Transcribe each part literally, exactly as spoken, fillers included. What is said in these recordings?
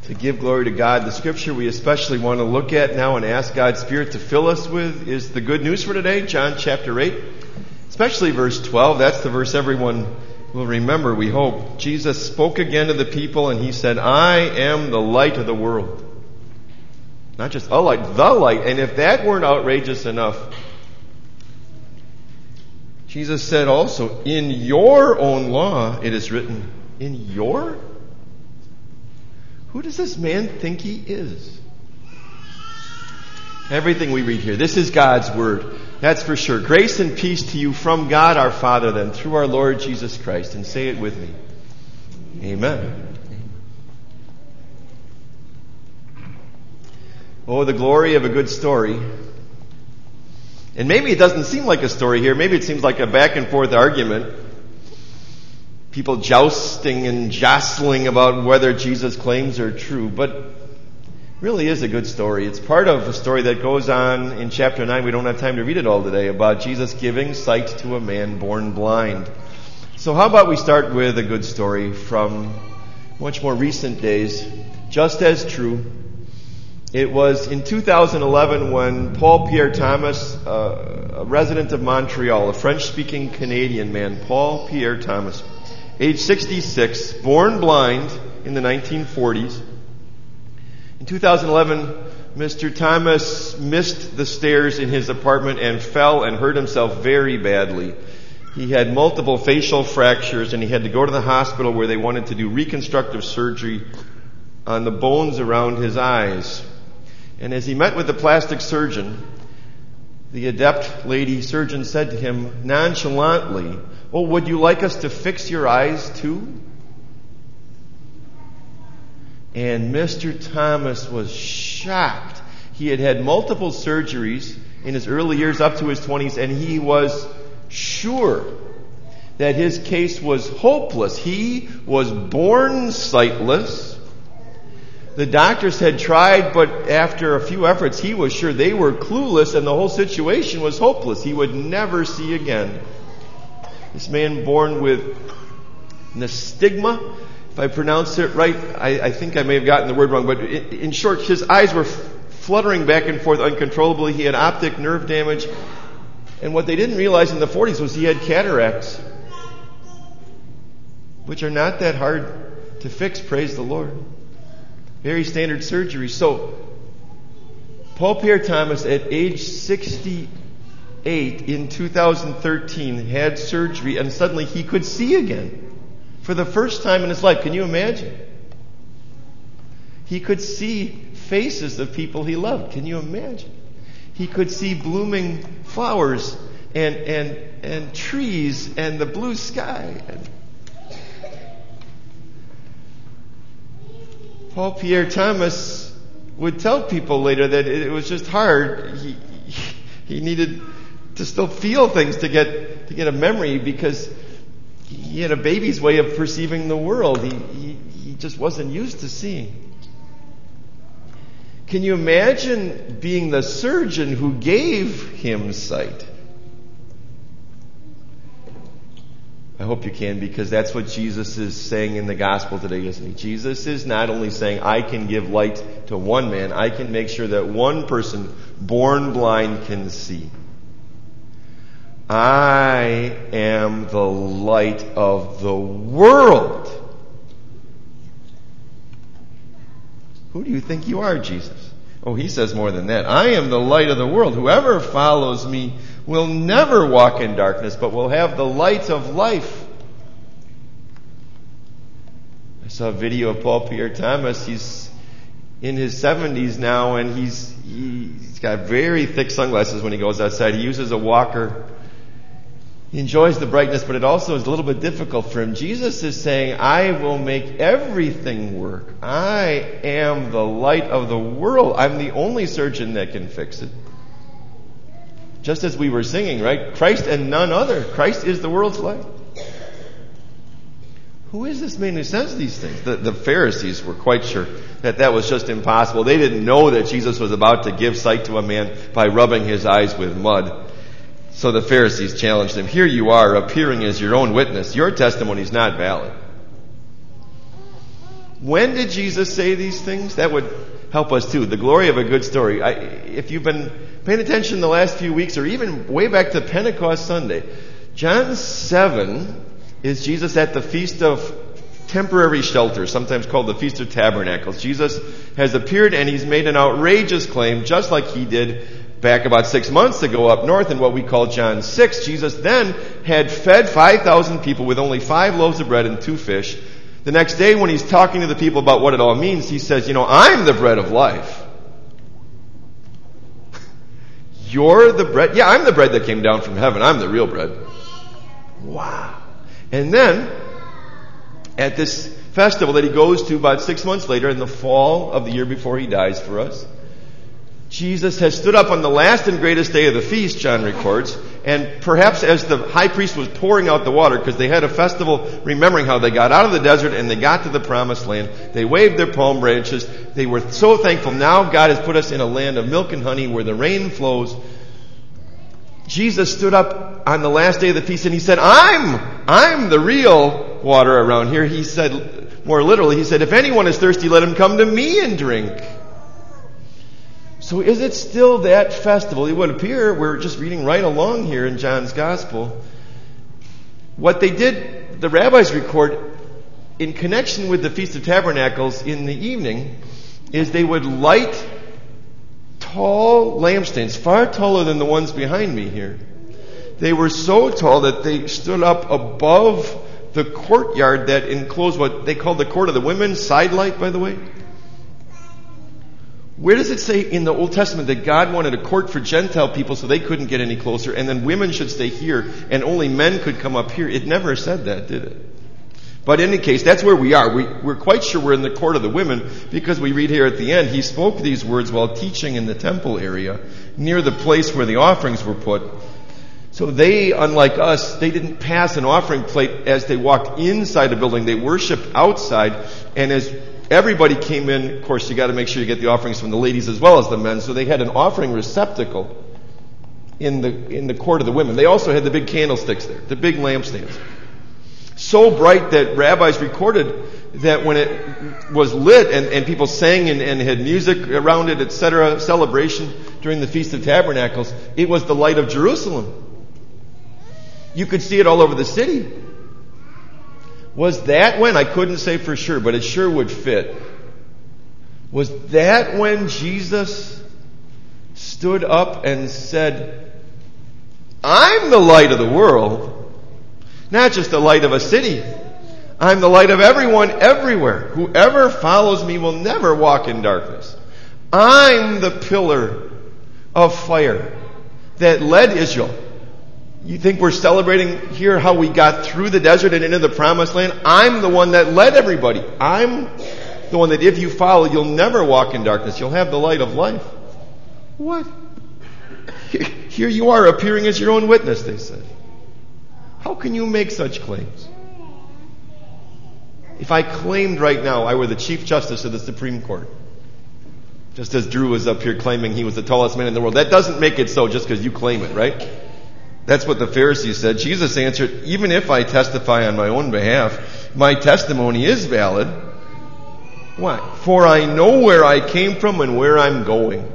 to give glory to God. The scripture we especially want to look at now and ask God's Spirit to fill us with is the good news for today, John chapter eight, especially verse twelve. That's the verse everyone will remember, we hope. Jesus spoke again to the people and he said, I am the light of the world. Not just a light, the light. And if that weren't outrageous enough, Jesus said also, in your own law it is written, in your? Who does this man think he is? Everything we read here, this is God's word. That's for sure. Grace and peace to you from God our Father, then, through our Lord Jesus Christ. And say it with me. Amen. Oh, the glory of a good story. And maybe it doesn't seem like a story here. Maybe it seems like a back and forth argument. People jousting and jostling about whether Jesus' claims are true. But it really is a good story. It's part of a story that goes on in chapter nine. We don't have time to read it all today, about Jesus giving sight to a man born blind. So how about we start with a good story from much more recent days, just as true. It was in two thousand eleven when Paul Pierre Thomas, uh, a resident of Montreal, a French-speaking Canadian man, Paul Pierre Thomas, age sixty-six, born blind in the nineteen forties. In two thousand eleven, Mister Thomas missed the stairs in his apartment and fell and hurt himself very badly. He had multiple facial fractures and he had to go to the hospital where they wanted to do reconstructive surgery on the bones around his eyes. And as he met with the plastic surgeon, the adept lady surgeon said to him nonchalantly, "Oh, would you like us to fix your eyes too?" And Mister Thomas was shocked. He had had multiple surgeries in his early years up to his twenties, and he was sure that his case was hopeless. He was born sightless. The doctors had tried, but after a few efforts, he was sure they were clueless and the whole situation was hopeless. He would never see again. This man born with nystagma, if I pronounce it right, I, I think I may have gotten the word wrong, but in, in short, his eyes were f- fluttering back and forth uncontrollably. He had optic nerve damage. And what they didn't realize in the forties was he had cataracts, which are not that hard to fix, praise the Lord. Very standard surgery. So, Paul Pierre Thomas at age sixty-eight in two thousand thirteen had surgery and suddenly he could see again for the first time in his life. Can you imagine? He could see faces of people he loved. Can you imagine? He could see blooming flowers and and and trees and the blue sky. And Paul Pierre Thomas would tell people later that it was just hard. He he needed to still feel things to get to get a memory because he had a baby's way of perceiving the world. He he, he just wasn't used to seeing. Can you imagine being the surgeon who gave him sight? I hope you can, because that's what Jesus is saying in the gospel today, isn't he? Jesus is not only saying, I can give light to one man, I can make sure that one person born blind can see. I am the light of the world. Who do you think you are, Jesus? Oh, he says more than that. I am the light of the world. Whoever follows me will never walk in darkness, but will have the light of life. I saw a video of Paul Pierre Thomas. He's in his seventies now, and he's he's got very thick sunglasses when he goes outside. He uses a walker. He enjoys the brightness, but it also is a little bit difficult for him. Jesus is saying, I will make everything work. I am the light of the world. I'm the only surgeon that can fix it. Just as we were singing, right? Christ and none other. Christ is the world's light. Who is this man who says these things? The, the Pharisees were quite sure that that was just impossible. They didn't know that Jesus was about to give sight to a man by rubbing his eyes with mud. So the Pharisees challenged him. Here you are, appearing as your own witness. Your testimony is not valid. When did Jesus say these things? That would help us too. The glory of a good story. I, if you've been paying attention the last few weeks, or even way back to Pentecost Sunday, John seven is Jesus at the Feast of Temporary Shelter, sometimes called the Feast of Tabernacles. Jesus has appeared and he's made an outrageous claim, just like he did back about six months ago up north in what we call John six. Jesus then had fed five thousand people with only five loaves of bread and two fish. The next day when he's talking to the people about what it all means, he says, you know, I'm the bread of life. You're the bread? Yeah, I'm the bread that came down from heaven. I'm the real bread. Wow. And then, at this festival that he goes to about six months later in the fall of the year before he dies for us, Jesus has stood up on the last and greatest day of the feast, John records, and perhaps as the high priest was pouring out the water, because they had a festival remembering how they got out of the desert and they got to the promised land, they waved their palm branches. They were so thankful. Now God has put us in a land of milk and honey where the rain flows. Jesus stood up on the last day of the feast and he said, I'm, I'm the real water around here. He said, more literally, he said, if anyone is thirsty, let him come to me and drink. So is it still that festival? It would appear, we're just reading right along here in John's Gospel. What they did, the rabbis record, in connection with the Feast of Tabernacles in the evening, is they would light tall lampstands, far taller than the ones behind me here. They were so tall that they stood up above the courtyard that enclosed what they called the court of the women, side light, by the way. Where does it say in the Old Testament that God wanted a court for Gentile people so they couldn't get any closer, and then women should stay here and only men could come up here? It never said that, did it? But in any case, that's where we are. We, we're quite sure we're in the court of the women because we read here at the end, he spoke these words while teaching in the temple area near the place where the offerings were put. So they, unlike us, they didn't pass an offering plate as they walked inside the building. They worshiped outside, and as everybody came in, of course, you got to make sure you get the offerings from the ladies as well as the men. So they had an offering receptacle in the in the court of the women. They also had the big candlesticks there, the big lampstands. So bright that rabbis recorded that when it was lit and, and people sang and, and had music around it, et cetera, celebration during the Feast of Tabernacles, it was the light of Jerusalem. You could see it all over the city. Was that when? I couldn't say for sure, but it sure would fit. Was that when Jesus stood up and said, I'm the light of the world, not just the light of a city. I'm the light of everyone everywhere. Whoever follows me will never walk in darkness. I'm the pillar of fire that led Israel. You think we're celebrating here how we got through the desert and into the promised land? I'm the one that led everybody. I'm the one that if you follow, you'll never walk in darkness. You'll have the light of life. What? Here you are appearing as your own witness, they said. How can you make such claims? If I claimed right now I were the Chief Justice of the Supreme Court, just as Drew was up here claiming he was the tallest man in the world, that doesn't make it so just because you claim it, right? That's what the Pharisees said. Jesus answered, even if I testify on my own behalf, my testimony is valid. Why? For I know where I came from and where I'm going.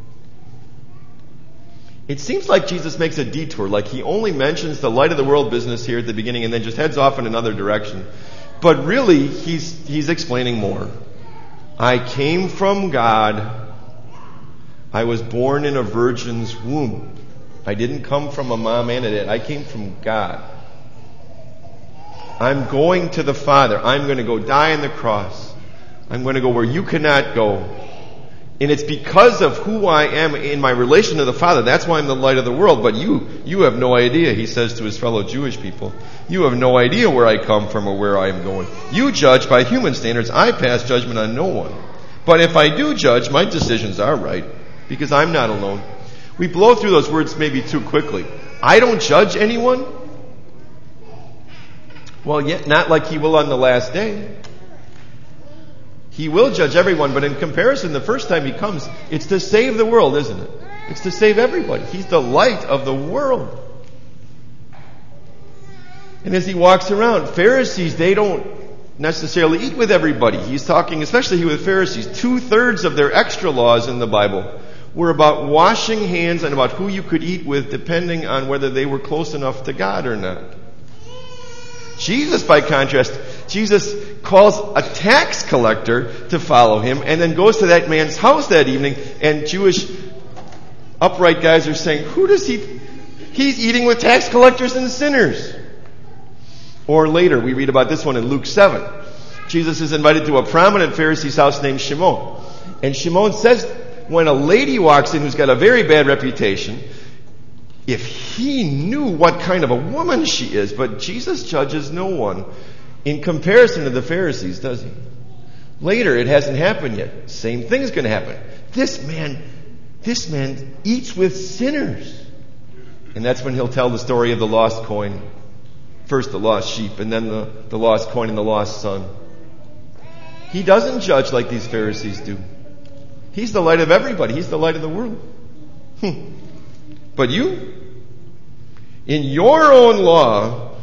It seems like Jesus makes a detour, like he only mentions the light of the world business here at the beginning and then just heads off in another direction. But really, he's he's explaining more. I came from God. I was born in a virgin's womb. I didn't come from a mom and a dad. I came from God. I'm going to the Father. I'm going to go die on the cross. I'm going to go where you cannot go. And it's because of who I am in my relation to the Father. That's why I'm the light of the world. But you, you have no idea, he says to his fellow Jewish people. You have no idea where I come from or where I am going. You judge by human standards. I pass judgment on no one. But if I do judge, my decisions are right. Because I'm not alone. We blow through those words maybe too quickly. I don't judge anyone. Well, yet not like he will on the last day. He will judge everyone, but in comparison, the first time he comes, it's to save the world, isn't it? It's to save everybody. He's the light of the world. And as he walks around, Pharisees, they don't necessarily eat with everybody. He's talking especially with Pharisees. Two-thirds of their extra laws in the Bible were about washing hands and about who you could eat with depending on whether they were close enough to God or not. Jesus, by contrast, Jesus calls a tax collector to follow him and then goes to that man's house that evening, and Jewish upright guys are saying, who does he... He's eating with tax collectors and sinners. Or later, we read about this one in Luke seven. Jesus is invited to a prominent Pharisee's house named Shimon. And Shimon says, when a lady walks in who's got a very bad reputation, if he knew what kind of a woman she is, but Jesus judges no one in comparison to the Pharisees, does he? Later, it hasn't happened yet. Same thing's going to happen. This man, this man eats with sinners. And that's when he'll tell the story of the lost coin. First the lost sheep, and then the, the lost coin and the lost son. He doesn't judge like these Pharisees do. He's the light of everybody. He's the light of the world. Hmm. But you, in your own law,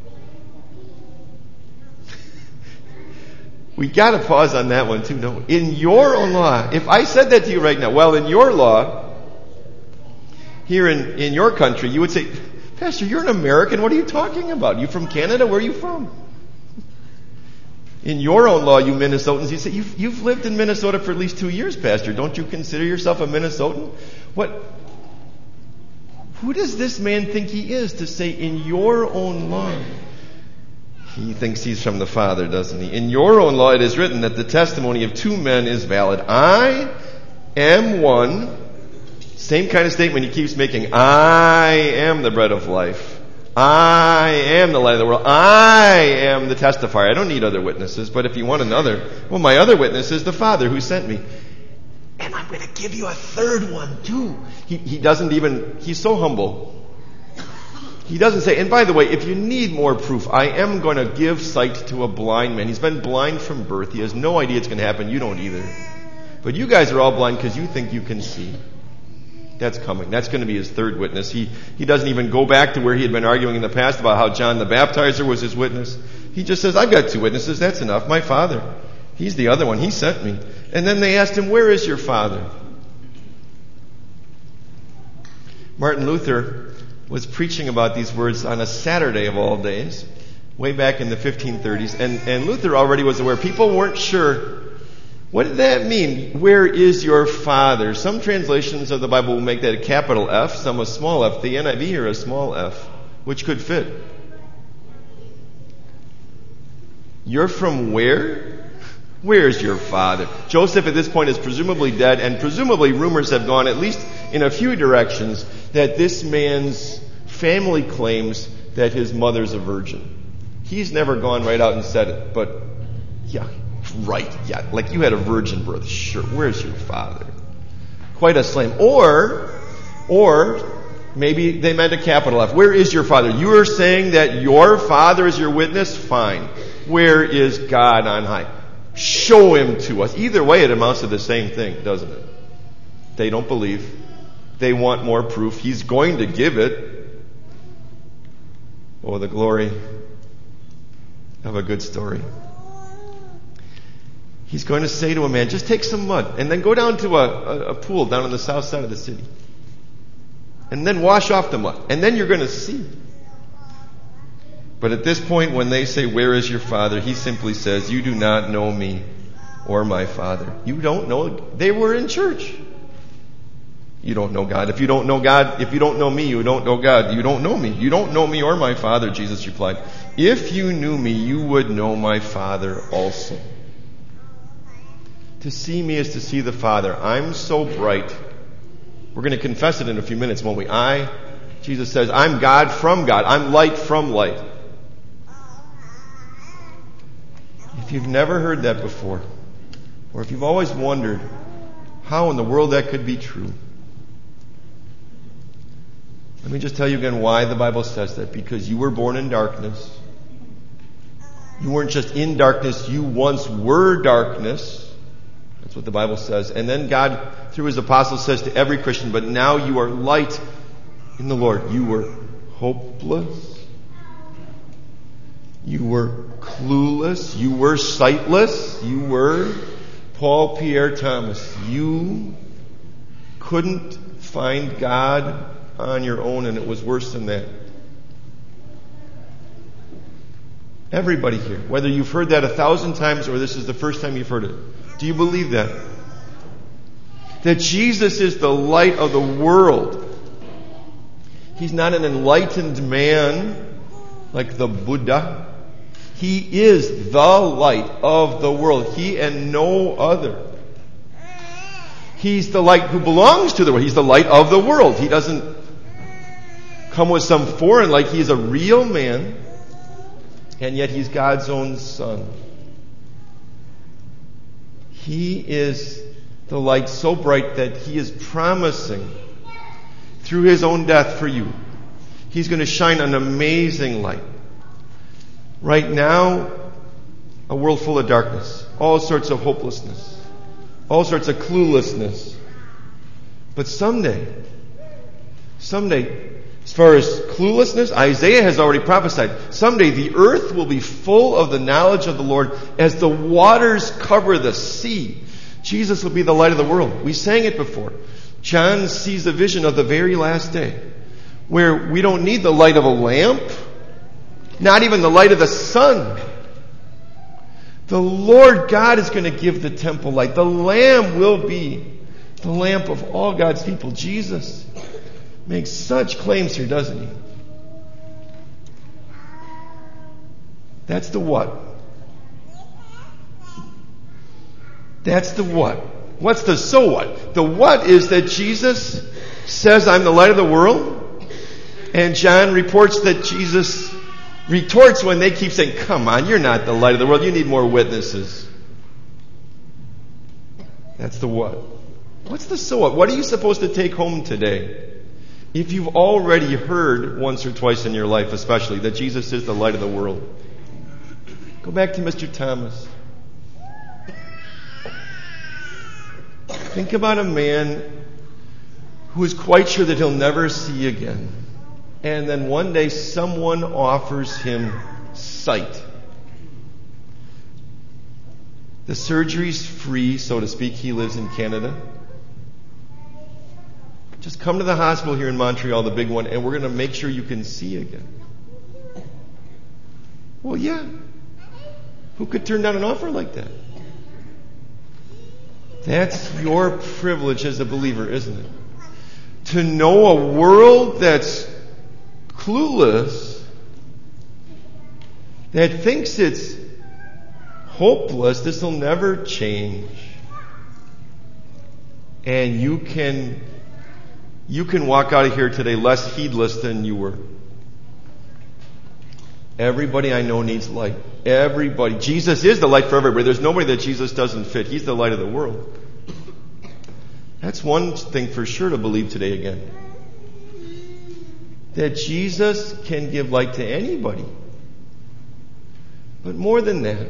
we got to pause on that one too, don't we? In your own law, if I said that to you right now, well, in your law, here in, in your country, you would say, Pastor, you're an American. What are you talking about? You from Canada? Where are you from? In your own law, you Minnesotans, you say, you've, you've lived in Minnesota for at least two years, Pastor. Don't you consider yourself a Minnesotan? What? Who does this man think he is to say, in your own law? He thinks he's from the Father, doesn't he? In your own law, it is written that the testimony of two men is valid. I am one. Same kind of statement he keeps making. I am the bread of life. I am the light of the world. I am the testifier. I don't need other witnesses, but if you want another, well, my other witness is the Father who sent me. And I'm going to give you a third one too. He, he doesn't even, he's so humble. He doesn't say, and by the way, if you need more proof, I am going to give sight to a blind man. He's been blind from birth. He has no idea it's going to happen. You don't either. But you guys are all blind because you think you can see. That's coming. That's going to be his third witness. He he doesn't even go back to where he had been arguing in the past about how John the Baptizer was his witness. He just says, I've got two witnesses. That's enough. My Father. He's the other one. He sent me. And then they asked him, where is your Father? Martin Luther was preaching about these words on a Saturday of all days, way back in the fifteen thirties. And, and Luther already was aware. People weren't sure. What did that mean? Where is your Father? Some translations of the Bible will make that a capital F, some a small f. The N I V here a small f, which could fit. You're from where? Where's your Father? Joseph at this point is presumably dead, and presumably rumors have gone at least in a few directions that this man's family claims that his mother's a virgin. He's never gone right out and said it, but yeah. Right, yeah, like you had a virgin birth. Sure, where's your Father? Quite a slam. Or, or, maybe they meant a capital F. Where is your Father? You are saying that your Father is your witness? Fine. Where is God on high? Show him to us. Either way, it amounts to the same thing, doesn't it? They don't believe. They want more proof. He's going to give it. Oh, the glory of a good story. He's going to say to a man, just take some mud and then go down to a, a, a pool down on the south side of the city. And then wash off the mud. And then you're going to see. But at this point, when they say, where is your Father? He simply says, you do not know me or my Father. You don't know. They were in church. You don't know God. If you don't know God, if you don't know me, you don't know God. You don't know me. You don't know me or my Father, Jesus replied. If you knew me, you would know my Father also. To see me is to see the Father. I'm so bright. We're going to confess it in a few minutes, won't we? I, Jesus says, I'm God from God. I'm light from light. If you've never heard that before, or if you've always wondered how in the world that could be true, let me just tell you again why the Bible says that. Because you were born in darkness. You weren't just in darkness, you once were darkness. That's what the Bible says. And then God, through his apostles, says to every Christian, but now you are light in the Lord. You were hopeless. You were clueless. You were sightless. You were Paul Pierre Thomas. You couldn't find God on your own, and it was worse than that. Everybody here, whether you've heard that a thousand times or this is the first time you've heard it, do you believe that? That Jesus is the light of the world. He's not an enlightened man like the Buddha. He is the light of the world. He and no other. He's the light who belongs to the world. He's the light of the world. He doesn't come with some foreign light. He's a real man, and yet he's God's own son. He is the light so bright that he is promising through his own death for you. He's going to shine an amazing light. Right now, a world full of darkness, all sorts of hopelessness, all sorts of cluelessness. But someday, someday, as far as cluelessness, Isaiah has already prophesied, someday the earth will be full of the knowledge of the Lord as the waters cover the sea. Jesus will be the light of the world. We sang it before. John sees a vision of the very last day where we don't need the light of a lamp, not even the light of the sun. The Lord God is going to give the temple light. The Lamb will be the lamp of all God's people. Jesus makes such claims here, doesn't he? That's the what. That's the what. What's the so what? The what is that Jesus says, I'm the light of the world. And John reports that Jesus retorts when they keep saying, come on, you're not the light of the world. You need more witnesses. That's the what. What's the so what? What are you supposed to take home today? If you've already heard once or twice in your life, especially, that Jesus is the light of the world. Go back to Mister Thomas. Think about a man who is quite sure that he'll never see again. And then one day someone offers him sight. The surgery's free, so to speak. He lives in Canada. Just come to the hospital here in Montreal, the big one, and we're going to make sure you can see again. Well, yeah. Who could turn down an offer like that? That's your privilege as a believer, isn't it? To know a world that's clueless, that thinks it's hopeless, this will never change. And you can you can walk out of here today less heedless than you were. Everybody I know needs light. Everybody. Jesus is the light for everybody. There's nobody that Jesus doesn't fit. He's the light of the world. That's one thing for sure to believe today again. That Jesus can give light to anybody. But more than that,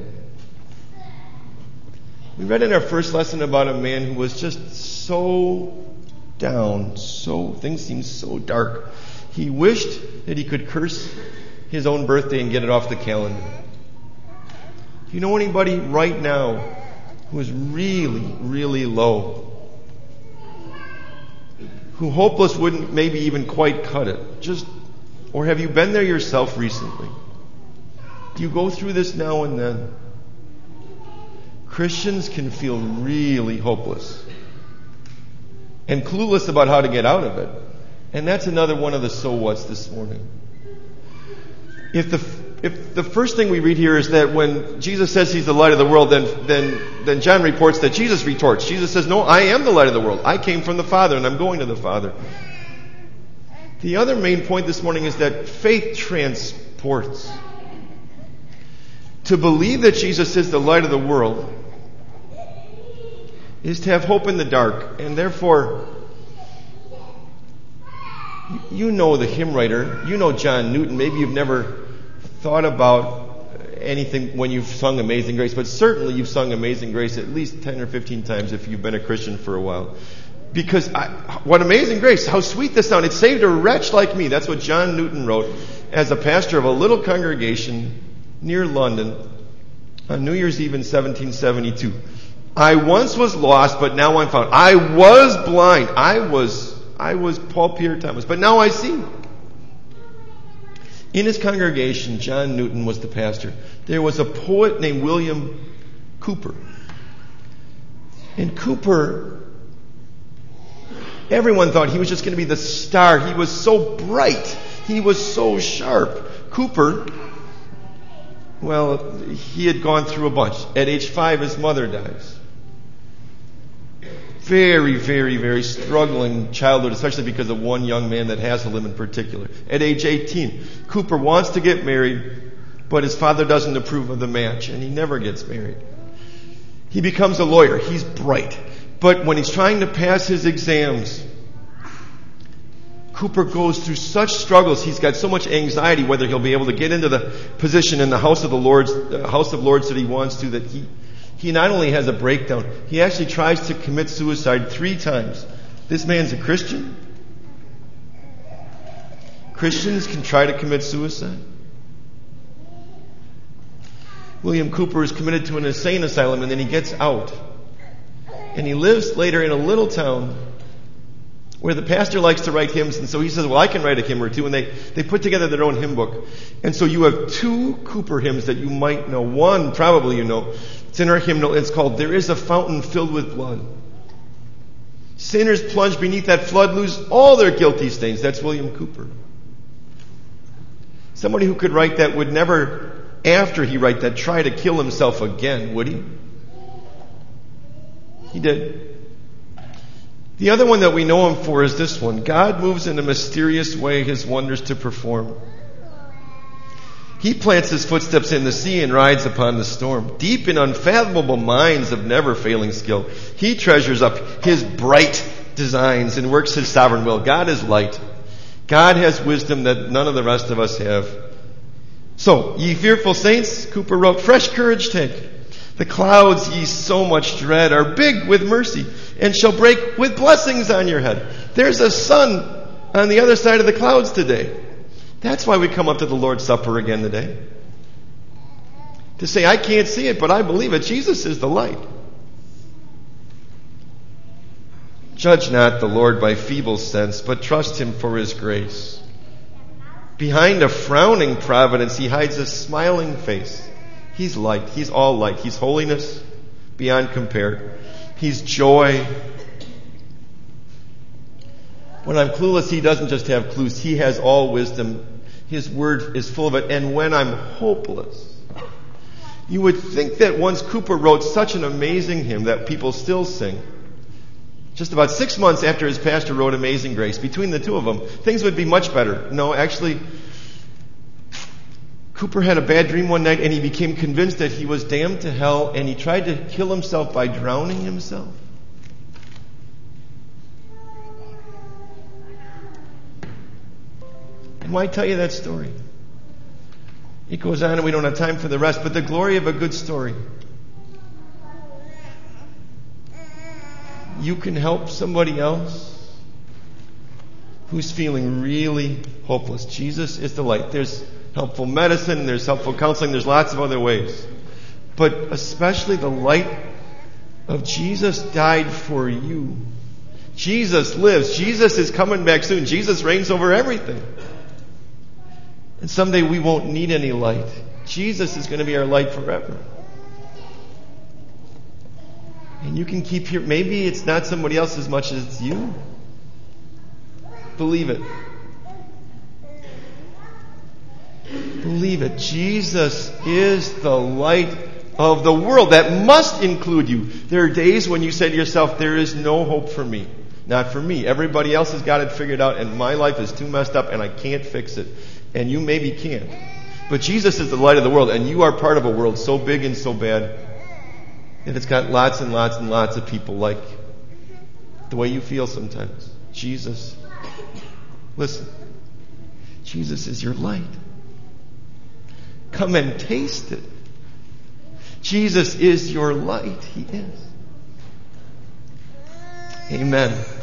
we read in our first lesson about a man who was just so down, so things seemed so dark. He wished that he could curse his own birthday and get it off the calendar. Do you know anybody right now who is really, really low? Who hopeless wouldn't maybe even quite cut it? Just, or have you been there yourself recently? Do you go through this now and then? Christians can feel really hopeless and clueless about how to get out of it. And that's another one of the so whats this morning. If the if the first thing we read here is that when Jesus says he's the light of the world, then then then John reports that Jesus retorts. Jesus says, no, I am the light of the world. I came from the Father and I'm going to the Father. The other main point this morning is that faith transports. To believe that Jesus is the light of the world is to have hope in the dark. And therefore, you know the hymn writer, you know John Newton. Maybe you've never thought about anything when you've sung Amazing Grace, but certainly you've sung Amazing Grace at least ten or fifteen times if you've been a Christian for a while. Because I, what amazing grace, how sweet this sound. It saved a wretch like me. That's what John Newton wrote as a pastor of a little congregation near London on New Year's Eve in seventeen seventy-two. I once was lost, but now I'm found. I was blind. I was, I was Paul Pierre Thomas, but now I see. In his congregation, John Newton was the pastor. There was a poet named William Cowper. And Cowper, everyone thought he was just going to be the star. He was so bright. He was so sharp. Cowper, well, he had gone through a bunch. At age five, his mother dies. Very, very, very struggling childhood, especially because of one young man that hassled him in particular. At age eighteen, Cowper wants to get married, but his father doesn't approve of the match, and he never gets married. He becomes a lawyer. He's bright. But when he's trying to pass his exams, Cowper goes through such struggles. He's got so much anxiety whether he'll be able to get into the position in the House of the Lords, uh, House of Lords that he wants to, that he He not only has a breakdown, he actually tries to commit suicide three times. This man's a Christian. Christians can try to commit suicide. William Cowper is committed to an insane asylum, and then he gets out. And he lives later in a little town where the pastor likes to write hymns, and so he says, well, I can write a hymn or two, and they, they put together their own hymn book. And so you have two Cowper hymns that you might know. One, probably you know, it's in our hymnal. It's called, There is a Fountain Filled with Blood. Sinners plunge beneath that flood, lose all their guilty stains. That's William Cowper. Somebody who could write that would never, after he write that, try to kill himself again, would he? He did. The other one that we know him for is this one. God moves in a mysterious way his wonders to perform. He plants his footsteps in the sea and rides upon the storm. Deep in unfathomable minds of never-failing skill, he treasures up his bright designs and works his sovereign will. God is light. God has wisdom that none of the rest of us have. So, ye fearful saints, Cowper wrote, fresh courage take. The clouds ye so much dread are big with mercy and shall break with blessings on your head. There's a sun on the other side of the clouds today. That's why we come up to the Lord's Supper again today. To say, I can't see it, but I believe it. Jesus is the light. Judge not the Lord by feeble sense, but trust him for his grace. Behind a frowning providence, he hides a smiling face. He's light. He's all light. He's holiness beyond compare. He's joy. When I'm clueless, he doesn't just have clues. He has all wisdom. His word is full of it. And when I'm hopeless, you would think that once Cowper wrote such an amazing hymn that people still sing, just about six months after his pastor wrote Amazing Grace, between the two of them, things would be much better. No, actually, Cowper had a bad dream one night and he became convinced that he was damned to hell, and he tried to kill himself by drowning himself. And why tell you that story? It goes on and we don't have time for the rest, but the glory of a good story. You can help somebody else who's feeling really hopeless. Jesus is the light. There's helpful medicine, there's helpful counseling, there's lots of other ways. But especially the light of Jesus died for you. Jesus lives. Jesus is coming back soon. Jesus reigns over everything. And someday we won't need any light. Jesus is going to be our light forever. And you can keep here. Maybe it's not somebody else as much as it's you. Believe it. Believe it. Jesus is the light of the world. That must include you. There are days when you say to yourself, there is no hope for me. Not for me. Everybody else has got it figured out, and my life is too messed up and I can't fix it. And you maybe can't. But Jesus is the light of the world, and you are part of a world so big and so bad that it's got lots and lots and lots of people like the way you feel sometimes. Jesus, listen, Jesus is your light. Come and taste it. Jesus is your light. He is. Amen.